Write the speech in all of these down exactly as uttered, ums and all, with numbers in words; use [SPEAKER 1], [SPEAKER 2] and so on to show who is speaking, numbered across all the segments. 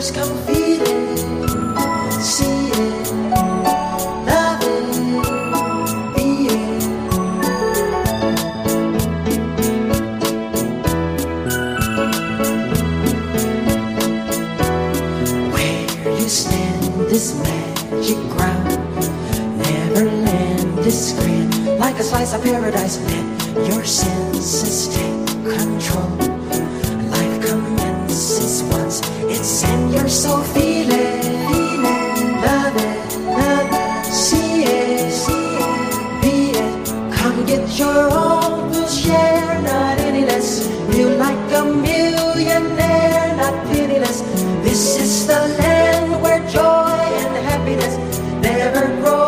[SPEAKER 1] others come feel it, see it, love it, be it. Where you stand, this magic ground, Neverland is grand, like a slice of paradise. Let your senses take control. Life commences once it's in your soul. Feel it, feel it, love it, love it, see it, see it, be it. Come get your own, we'll share, not any less. Feel like a millionaire, not penniless. This is the land where joy and happiness never grow.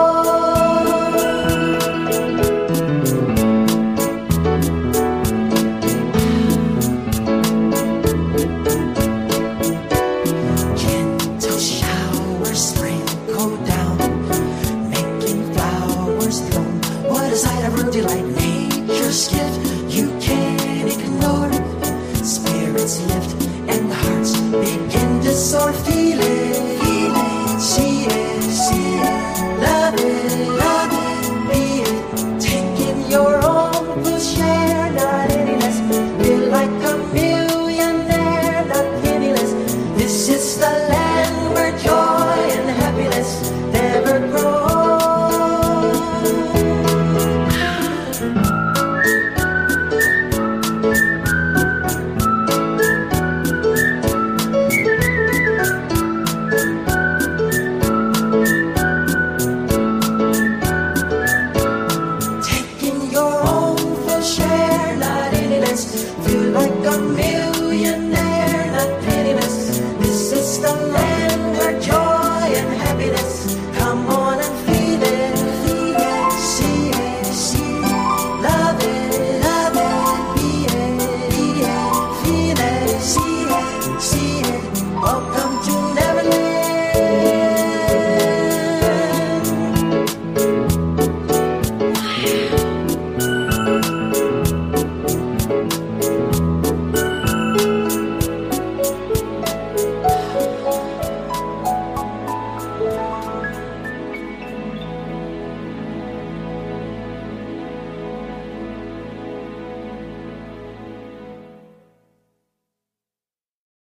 [SPEAKER 1] Gentle showers sprinkle down, making flowers bloom. What a sight of real delight, nature's gift. You can